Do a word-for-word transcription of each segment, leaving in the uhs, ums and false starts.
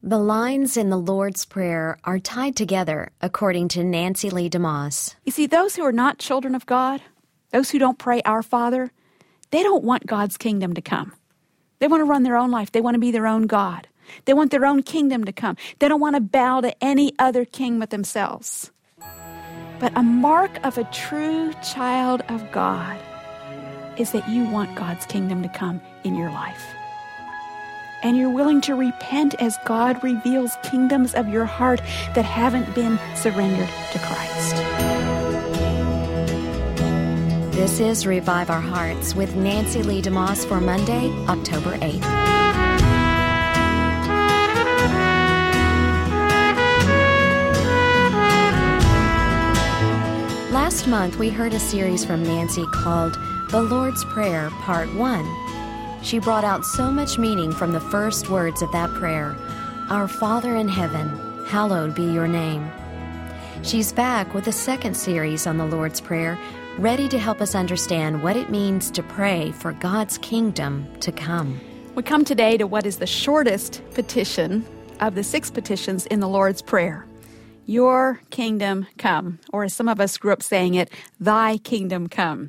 The lines in the Lord's Prayer are tied together, according to Nancy Lee DeMoss. You see, those who are not children of God, those who don't pray Our Father, they don't want God's kingdom to come. They want to run their own life. They want to be their own God. They want their own kingdom to come. They don't want to bow to any other king but themselves. But a mark of a true child of God is that you want God's kingdom to come in your life. And you're willing to repent as God reveals kingdoms of your heart that haven't been surrendered to Christ. This is Revive Our Hearts with Nancy Lee DeMoss for Monday, October eighth. Last month, we heard a series from Nancy called The Lord's Prayer, Part one. She brought out so much meaning from the first words of that prayer, Our Father in heaven, hallowed be your name. She's back with a second series on the Lord's Prayer, ready to help us understand what it means to pray for God's kingdom to come. We come today to what is the shortest petition of the six petitions in the Lord's Prayer. Your kingdom come, or as some of us grew up saying it, thy kingdom come.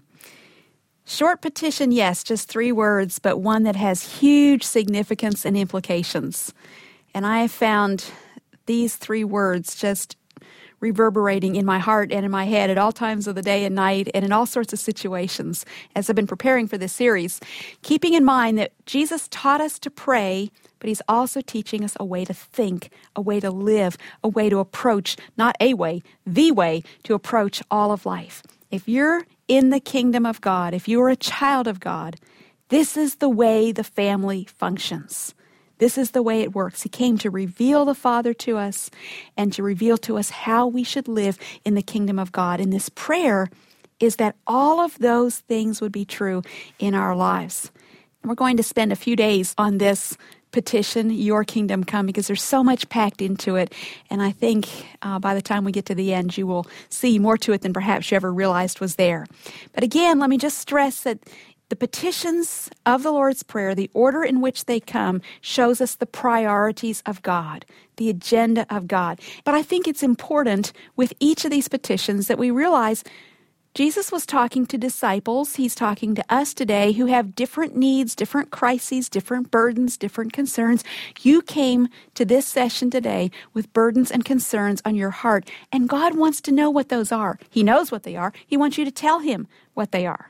Short petition, yes, just three words, but one that has huge significance and implications. And I have found these three words just reverberating in my heart and in my head at all times of the day and night and in all sorts of situations as I've been preparing for this series, keeping in mind that Jesus taught us to pray, but he's also teaching us a way to think, a way to live, a way to approach, not a way, the way to approach all of life. If you're in the kingdom of God, if you're a child of God, this is the way the family functions. This is the way it works. He came to reveal the Father to us and to reveal to us how we should live in the kingdom of God. And this prayer is that all of those things would be true in our lives. And we're going to spend a few days on this petition, your kingdom come, because there's so much packed into it. And I think uh, by the time we get to the end, you will see more to it than perhaps you ever realized was there. But again, let me just stress that the petitions of the Lord's Prayer, the order in which they come, shows us the priorities of God, the agenda of God. But I think it's important with each of these petitions that we realize Jesus was talking to disciples. He's talking to us today who have different needs, different crises, different burdens, different concerns. You came to this session today with burdens and concerns on your heart, and God wants to know what those are. He knows what they are. He wants you to tell him what they are.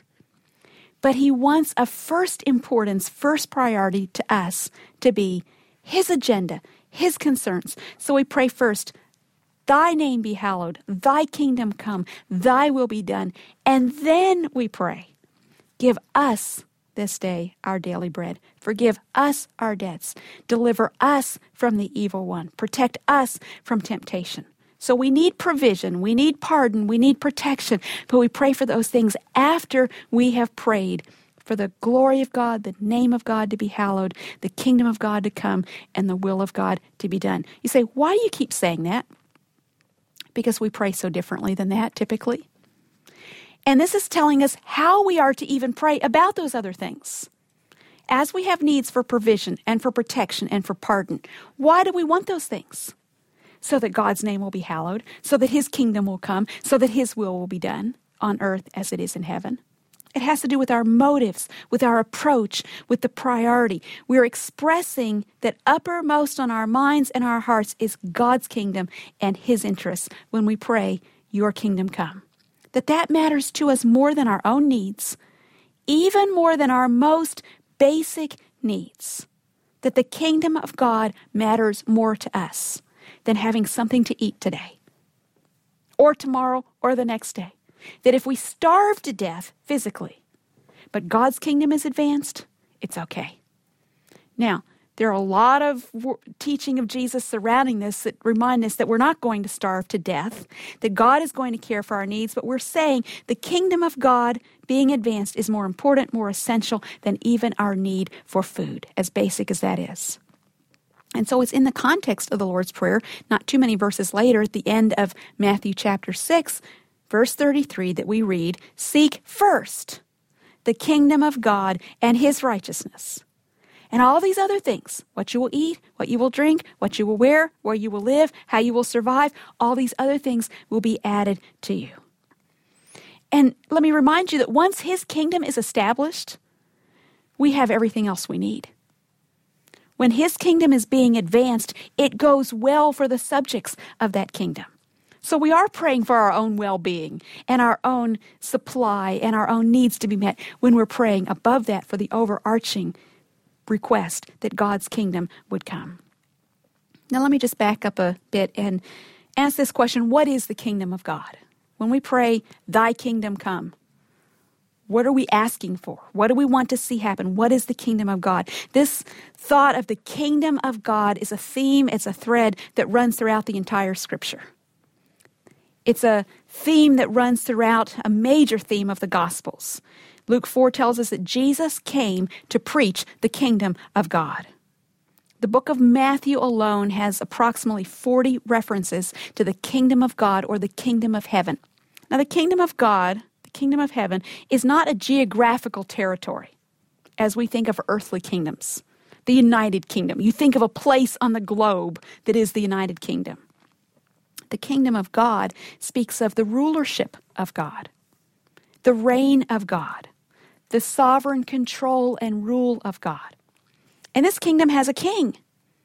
But he wants a first importance, first priority to us to be his agenda, his concerns. So we pray first, thy name be hallowed, thy kingdom come, thy will be done. And then we pray, give us this day our daily bread. Forgive us our debts. Deliver us from the evil one. Protect us from temptation. So we need provision, we need pardon, we need protection, but we pray for those things after we have prayed for the glory of God, the name of God to be hallowed, the kingdom of God to come, and the will of God to be done. You say, why do you keep saying that? Because we pray so differently than that, typically. And this is telling us how we are to even pray about those other things. As we have needs for provision and for protection and for pardon, why do we want those things? So that God's name will be hallowed, so that his kingdom will come, so that his will will be done on earth as it is in heaven. It has to do with our motives, with our approach, with the priority. We're expressing that uppermost on our minds and our hearts is God's kingdom and his interests when we pray, your kingdom come. That that matters to us more than our own needs, even more than our most basic needs. That the kingdom of God matters more to us than having something to eat today, or tomorrow, or the next day. That if we starve to death physically, but God's kingdom is advanced, it's okay. Now, there are a lot of teaching of Jesus surrounding this that remind us that we're not going to starve to death, that God is going to care for our needs, but we're saying the kingdom of God being advanced is more important, more essential than even our need for food, as basic as that is. And so it's in the context of the Lord's Prayer, not too many verses later, at the end of Matthew chapter six, verse thirty-three, that we read, seek first the kingdom of God and his righteousness, And all these other things, what you will eat, what you will drink, what you will wear, where you will live, how you will survive, all these other things will be added to you. And let me remind you that once his kingdom is established, we have everything else we need. When his kingdom is being advanced, it goes well for the subjects of that kingdom. So we are praying for our own well-being and our own supply and our own needs to be met when we're praying above that for the overarching request that God's kingdom would come. Now let me just back up a bit and ask this question: what is the kingdom of God? When we pray, thy kingdom come, what are we asking for? What do we want to see happen? What is the kingdom of God? This thought of the kingdom of God is a theme, it's a thread that runs throughout the entire Scripture. It's a theme that runs throughout a major theme of the Gospels. Luke four tells us that Jesus came to preach the kingdom of God. The book of Matthew alone has approximately forty references to the kingdom of God or the kingdom of heaven. Now, the kingdom of God, the kingdom of heaven, is not a geographical territory as we think of earthly kingdoms. The United Kingdom. You think of a place on the globe that is the United Kingdom. The kingdom of God speaks of the rulership of God, the reign of God, the sovereign control and rule of God. And this kingdom has a king.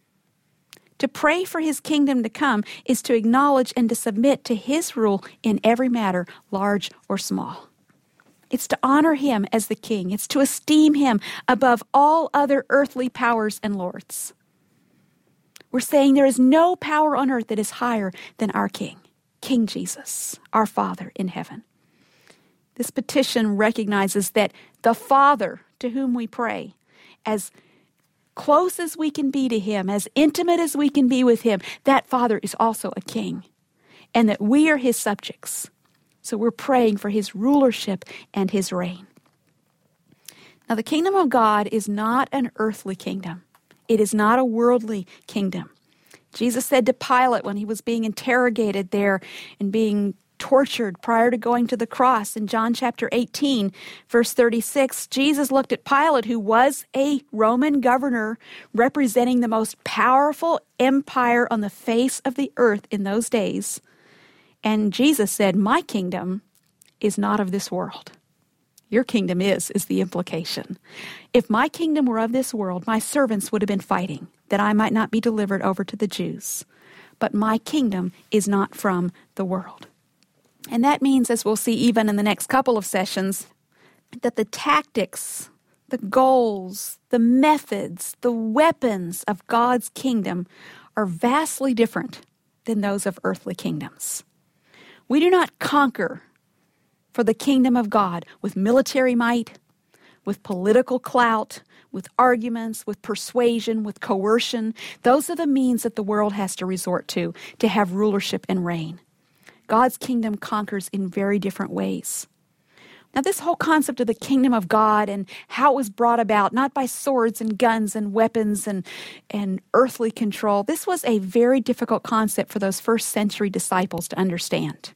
To pray for his kingdom to come is to acknowledge and to submit to his rule in every matter, large or small. It's to honor him as the king. It's to esteem him above all other earthly powers and lords. We're saying there is no power on earth that is higher than our King, King Jesus, our Father in heaven. This petition recognizes that the Father to whom we pray, as close as we can be to him, as intimate as we can be with him, that Father is also a king, and that we are his subjects. So we're praying for his rulership and his reign. Now, the kingdom of God is not an earthly kingdom. It is not a worldly kingdom. Jesus said to Pilate when he was being interrogated there and being tortured prior to going to the cross in John chapter eighteen, verse thirty-six, Jesus looked at Pilate, who was a Roman governor representing the most powerful empire on the face of the earth in those days. And Jesus said, "My kingdom is not of this world." Your kingdom is, is the implication. If my kingdom were of this world, my servants would have been fighting that I might not be delivered over to the Jews. But my kingdom is not from the world. And that means, as we'll see even in the next couple of sessions, that the tactics, the goals, the methods, the weapons of God's kingdom are vastly different than those of earthly kingdoms. We do not conquer for the kingdom of God with military might, with political clout, with arguments, with persuasion, with coercion. Those are the means that the world has to resort to to have rulership and reign. God's kingdom conquers in very different ways. Now, this whole concept of the kingdom of God and how it was brought about, not by swords and guns and weapons and, and earthly control, this was a very difficult concept for those first century disciples to understand.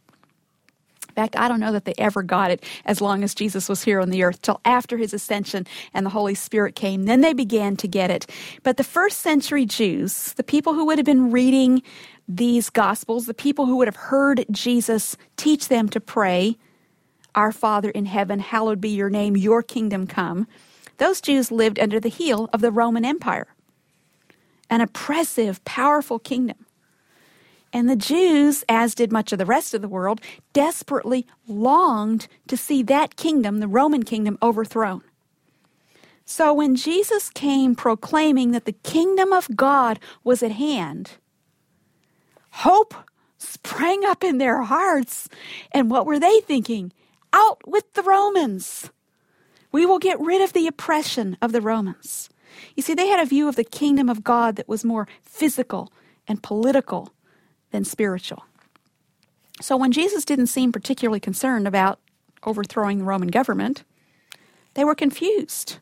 In fact, I don't know that they ever got it as long as Jesus was here on the earth, till after his ascension and the Holy Spirit came. Then they began to get it. But the first century Jews, the people who would have been reading these Gospels, the people who would have heard Jesus teach them to pray, "Our Father in heaven, hallowed be your name, your kingdom come," those Jews lived under the heel of the Roman Empire, an oppressive, powerful kingdom. And the Jews, as did much of the rest of the world, desperately longed to see that kingdom, the Roman kingdom, overthrown. So when Jesus came proclaiming that the kingdom of God was at hand, hope sprang up in their hearts. And what were they thinking? Out with the Romans. We will get rid of the oppression of the Romans. You see, they had a view of the kingdom of God that was more physical and political than spiritual. So when Jesus didn't seem particularly concerned about overthrowing the Roman government, they were confused.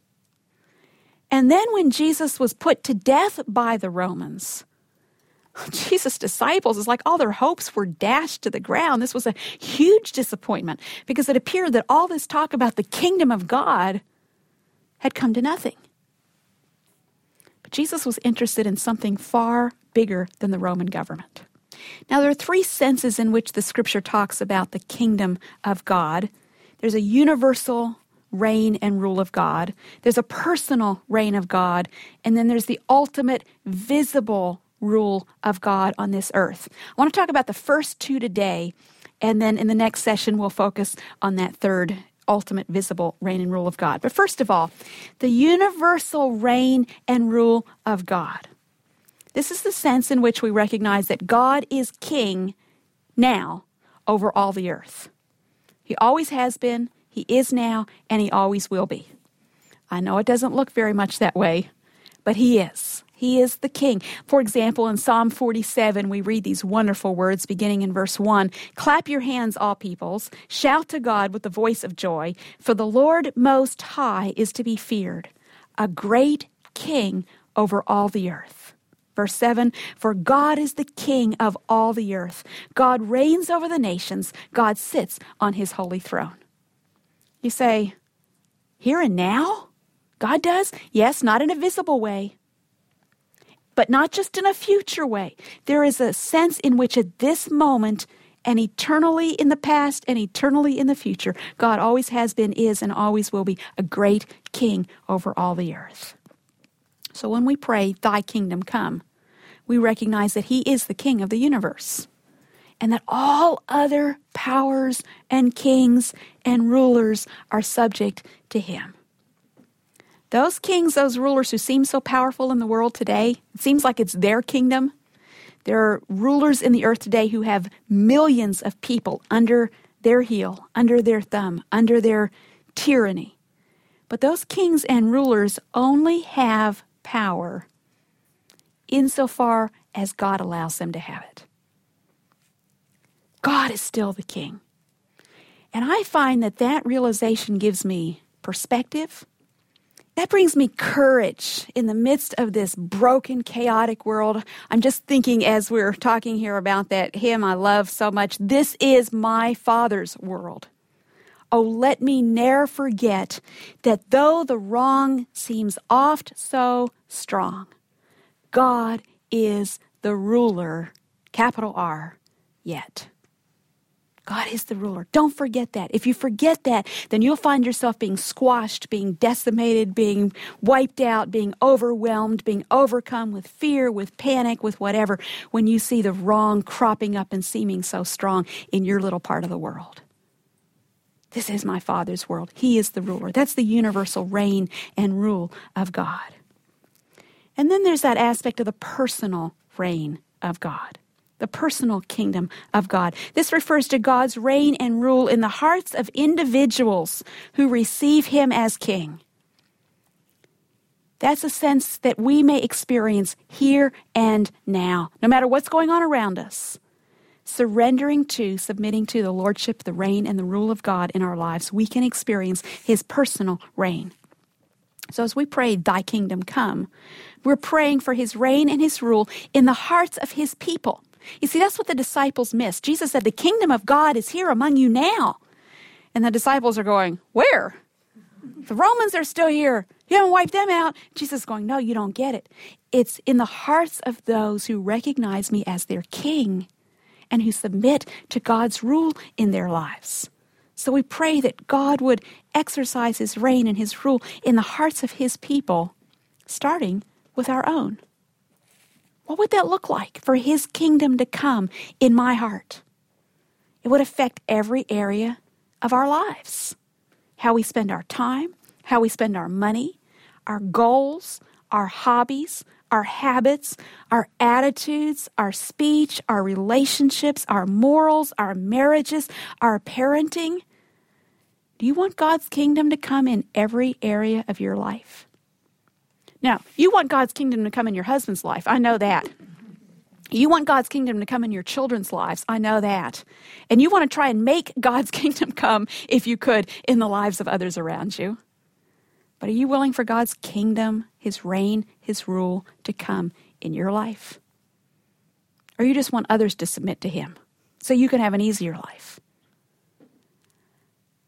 And then when Jesus was put to death by the Romans, Jesus' disciples, it's like all their hopes were dashed to the ground. This was a huge disappointment because it appeared that all this talk about the kingdom of God had come to nothing. Jesus was interested in something far bigger than the Roman government. Now, there are three senses in which the Scripture talks about the kingdom of God. There's a universal reign and rule of God. There's a personal reign of God. And then there's the ultimate visible rule of God on this earth. I want to talk about the first two today, and then in the next session we'll focus on that third ultimate visible reign and rule of God. But first of all, the universal reign and rule of God. This is the sense in which we recognize that God is king now over all the earth. He always has been, he is now, and he always will be. I know it doesn't look very much that way, but he is. He is the king. For example, in Psalm forty-seven, we read these wonderful words beginning in verse one. Clap your hands, all peoples. Shout to God with the voice of joy. For the Lord Most High is to be feared, a great king over all the earth. Verse seven, for God is the king of all the earth. God reigns over the nations. God sits on his holy throne. You say, here and now? God does? Yes, not in a visible way, but not just in a future way. There is a sense in which at this moment and eternally in the past and eternally in the future, God always has been, is, and always will be a great king over all the earth. So when we pray, thy kingdom come, we recognize that he is the king of the universe and that all other powers and kings and rulers are subject to him. Those kings, those rulers who seem so powerful in the world today, it seems like it's their kingdom. There are rulers in the earth today who have millions of people under their heel, under their thumb, under their tyranny. But those kings and rulers only have power insofar as God allows them to have it. God is still the king. And I find that that realization gives me perspective. That brings me courage in the midst of this broken, chaotic world. I'm just thinking as we're talking here about that hymn I love so much, this is my Father's world. Oh, let me ne'er forget that though the wrong seems oft so strong, God is the ruler, capital R, yet. God is the ruler. Don't forget that. If you forget that, then you'll find yourself being squashed, being decimated, being wiped out, being overwhelmed, being overcome with fear, with panic, with whatever, when you see the wrong cropping up and seeming so strong in your little part of the world. This is my Father's world. He is the ruler. That's the universal reign and rule of God. And then there's that aspect of the personal reign of God, the personal kingdom of God. This refers to God's reign and rule in the hearts of individuals who receive him as king. That's a sense that we may experience here and now, no matter what's going on around us. Surrendering to, submitting to the lordship, the reign, and the rule of God in our lives, we can experience his personal reign. So as we pray, thy kingdom come, we're praying for his reign and his rule in the hearts of his people. You see, that's what the disciples missed. Jesus said, the kingdom of God is here among you now. And the disciples are going, where? The Romans are still here. You haven't wiped them out. Jesus is going, no, you don't get it. It's in the hearts of those who recognize me as their king and who submit to God's rule in their lives. So we pray that God would exercise his reign and his rule in the hearts of his people, starting with our own. What would that look like for his kingdom to come in my heart? It would affect every area of our lives. How we spend our time, how we spend our money, our goals, our hobbies, our habits, our attitudes, our speech, our relationships, our morals, our marriages, our parenting. Do you want God's kingdom to come in every area of your life? Now, you want God's kingdom to come in your husband's life. I know that. You want God's kingdom to come in your children's lives. I know that. And you want to try and make God's kingdom come, if you could, in the lives of others around you. But are you willing for God's kingdom, his reign, his rule to come in your life? Or you just want others to submit to him so you can have an easier life?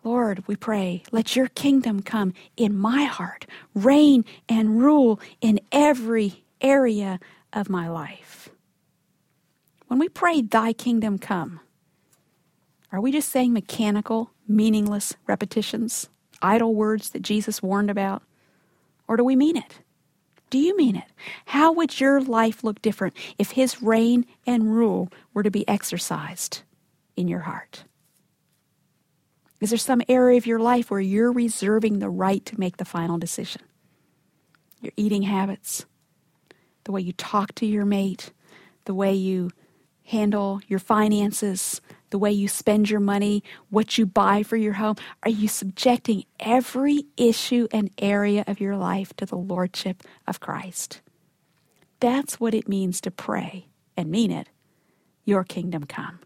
Lord, we pray, let your kingdom come in my heart, reign and rule in every area of my life. When we pray, thy kingdom come, are we just saying mechanical, meaningless repetitions, idle words that Jesus warned about? Or do we mean it? Do you mean it? How would your life look different if his reign and rule were to be exercised in your heart? Is there some area of your life where you're reserving the right to make the final decision? Your eating habits, the way you talk to your mate, the way you handle your finances, the way you spend your money, what you buy for your home. Are you subjecting every issue and area of your life to the lordship of Christ? That's what it means to pray and mean it. Your kingdom come.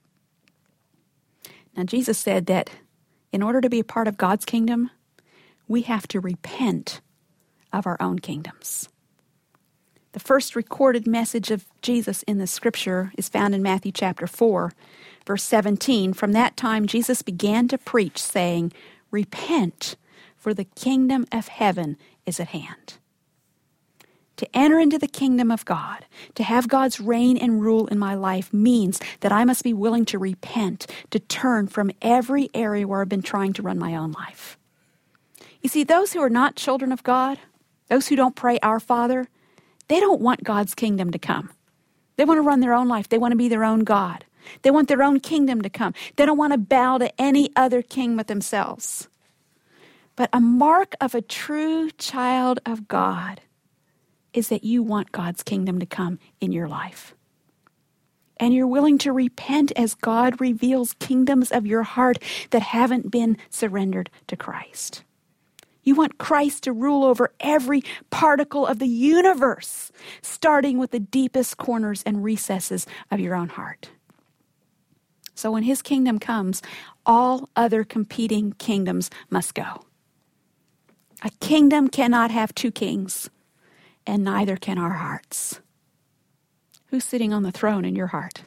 Now, Jesus said that in order to be a part of God's kingdom, we have to repent of our own kingdoms. The first recorded message of Jesus in the scripture is found in Matthew chapter four, verse seventeen. From that time, Jesus began to preach, saying, "Repent, for the kingdom of heaven is at hand." To enter into the kingdom of God, to have God's reign and rule in my life means that I must be willing to repent, to turn from every area where I've been trying to run my own life. You see, those who are not children of God, those who don't pray Our Father, they don't want God's kingdom to come. They want to run their own life. They want to be their own God. They want their own kingdom to come. They don't want to bow to any other king but themselves. But a mark of a true child of God is that you want God's kingdom to come in your life. And you're willing to repent as God reveals kingdoms of your heart that haven't been surrendered to Christ. You want Christ to rule over every particle of the universe, starting with the deepest corners and recesses of your own heart. So when his kingdom comes, all other competing kingdoms must go. A kingdom cannot have two kings, and neither can our hearts. Who's sitting on the throne in your heart?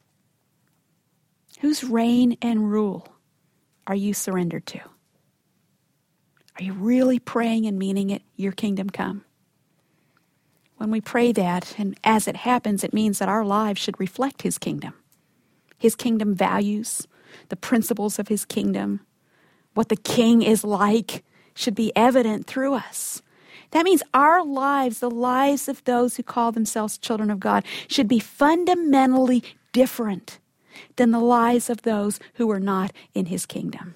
Whose reign and rule are you surrendered to? Are you really praying and meaning it, your kingdom come? When we pray that, and as it happens, it means that our lives should reflect his kingdom. His kingdom values, the principles of his kingdom, what the king is like should be evident through us. That means our lives, the lives of those who call themselves children of God, should be fundamentally different than the lives of those who are not in his kingdom.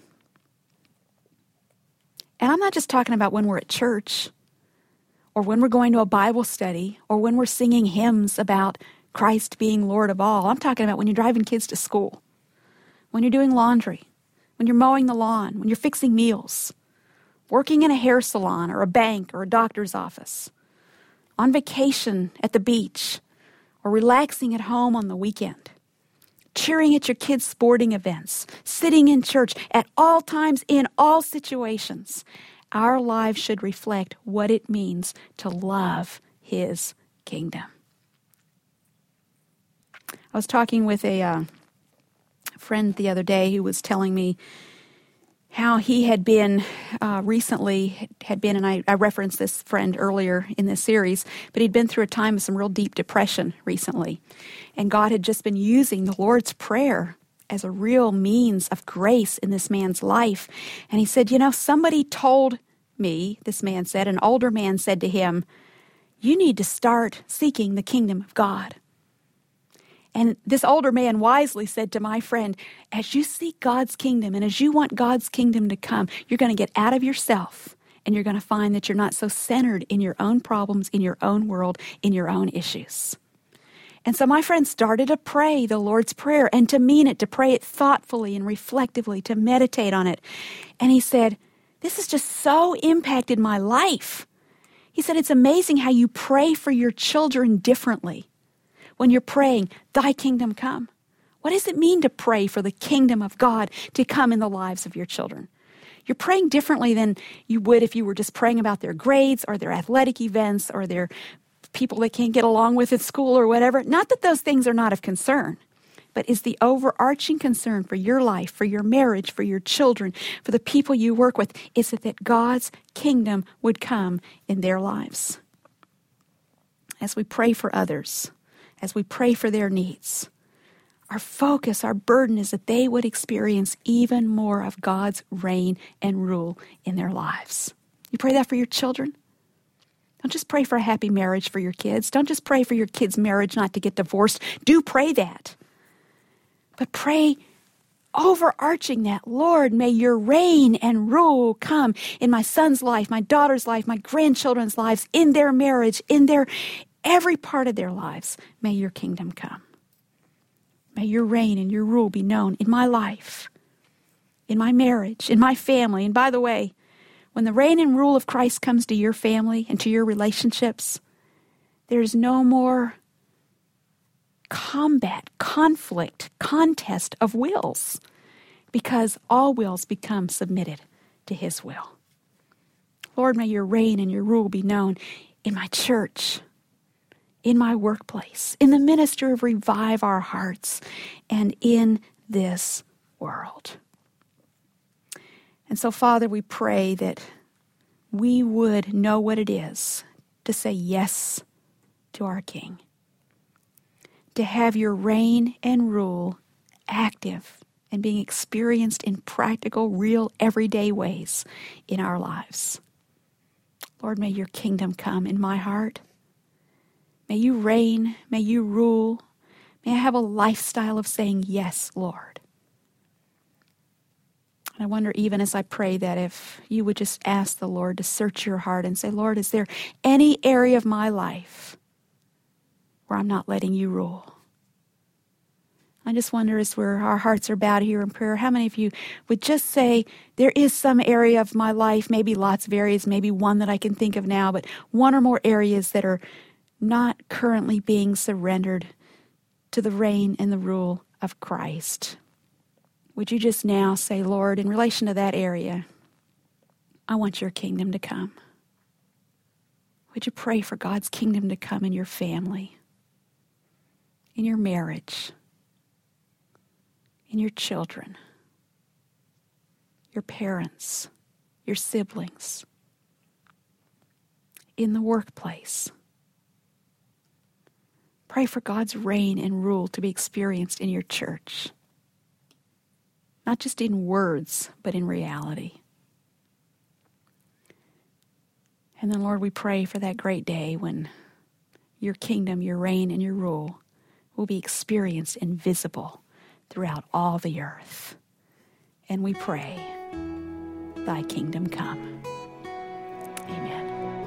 And I'm not just talking about when we're at church, or when we're going to a Bible study, or when we're singing hymns about Christ being Lord of all. I'm talking about when you're driving kids to school, when you're doing laundry, when you're mowing the lawn, when you're fixing meals, working in a hair salon or a bank or a doctor's office, on vacation at the beach, or relaxing at home on the weekend, cheering at your kids' sporting events, sitting in church at all times in all situations. Our lives should reflect what it means to love his kingdom. I was talking with a uh, friend the other day who was telling me how he had been uh, recently, had been, and I, I referenced this friend earlier in this series, but he'd been through a time of some real deep depression recently. And God had just been using the Lord's Prayer as a real means of grace in this man's life. And he said, you know, somebody told me, this man said, an older man said to him, you need to start seeking the kingdom of God. And this older man wisely said to my friend, as you seek God's kingdom and as you want God's kingdom to come, you're going to get out of yourself and you're going to find that you're not so centered in your own problems, in your own world, in your own issues. And so my friend started to pray the Lord's Prayer and to mean it, to pray it thoughtfully and reflectively, to meditate on it. And he said, this has just so impacted my life. He said, it's amazing how you pray for your children differently. When you're praying, thy kingdom come. What does it mean to pray for the kingdom of God to come in the lives of your children? You're praying differently than you would if you were just praying about their grades or their athletic events or their people they can't get along with at school or whatever. Not that those things are not of concern, but is the overarching concern for your life, for your marriage, for your children, for the people you work with, is that, that God's kingdom would come in their lives. As we pray for others, as we pray for their needs, our focus, our burden is that they would experience even more of God's reign and rule in their lives. You pray that for your children? Don't just pray for a happy marriage for your kids. Don't just pray for your kids' marriage not to get divorced. Do pray that. But pray overarching that, Lord, may your reign and rule come in my son's life, my daughter's life, my grandchildren's lives, in their marriage, in their every part of their lives. May your kingdom come. May your reign and your rule be known in my life, in my marriage, in my family. And by the way, when the reign and rule of Christ comes to your family and to your relationships, there's no more combat, conflict, contest of wills, because all wills become submitted to his will. Lord, may your reign and your rule be known in my church, in my workplace, in the ministry of Revive Our Hearts, and in this world. And so, Father, we pray that we would know what it is to say yes to our King, to have your reign and rule active and being experienced in practical, real, everyday ways in our lives. Lord, may your kingdom come in my heart. May you reign, may you rule. May I have a lifestyle of saying yes, Lord. And I wonder, even as I pray, that if you would just ask the Lord to search your heart and say, Lord, is there any area of my life where I'm not letting you rule? I just wonder, as we're, our hearts are bowed here in prayer, how many of you would just say, there is some area of my life, maybe lots of areas, maybe one that I can think of now, but one or more areas that are not currently being surrendered to the reign and the rule of Christ. Would you just now say, Lord, in relation to that area, I want your kingdom to come. Would you pray for God's kingdom to come in your family, in your marriage, in your children, your parents, your siblings, in the workplace? Pray for God's reign and rule to be experienced in your church. Not just in words, but in reality. And then, Lord, we pray for that great day when your kingdom, your reign, and your rule will be experienced and visible throughout all the earth. And we pray, thy kingdom come. Amen.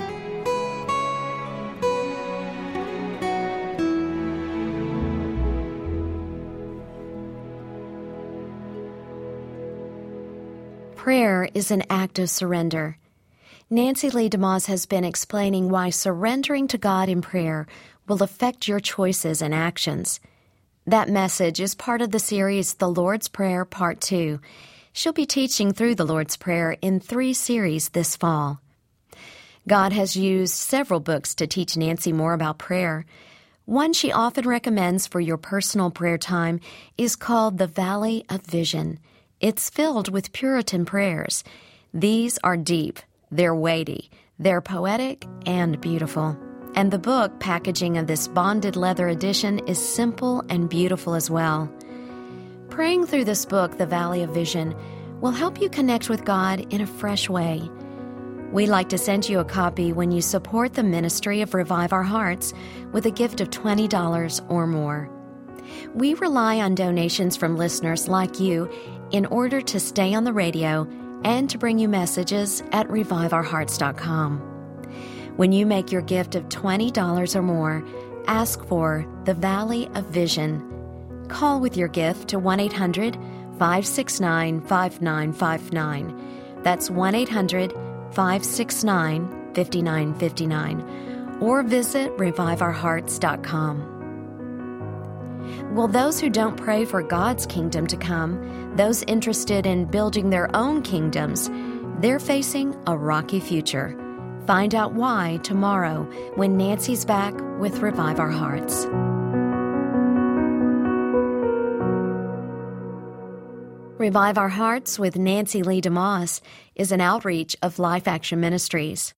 Prayer is an act of surrender. Nancy Lee DeMoss has been explaining why surrendering to God in prayer will affect your choices and actions. That message is part of the series The Lord's Prayer Part two. She'll be teaching through the Lord's Prayer in three series this fall. God has used several books to teach Nancy more about prayer. One she often recommends for your personal prayer time is called The Valley of Vision. It's filled with Puritan prayers. These are deep, they're weighty, they're poetic and beautiful. And the book packaging of this bonded leather edition is simple and beautiful as well. Praying through this book, The Valley of Vision, will help you connect with God in a fresh way. We'd like to send you a copy when you support the ministry of Revive Our Hearts with a gift of twenty dollars or more. We rely on donations from listeners like you in order to stay on the radio and to bring you messages at revive our hearts dot com. When you make your gift of twenty dollars or more, ask for The Valley of Vision. Call with your gift to one eight hundred five six nine five nine five nine. That's one eight hundred five six nine five nine five nine. Or visit revive our hearts dot com. Well, those who don't pray for God's kingdom to come, those interested in building their own kingdoms, they're facing a rocky future. Find out why tomorrow when Nancy's back with Revive Our Hearts. Revive Our Hearts with Nancy Lee DeMoss is an outreach of Life Action Ministries.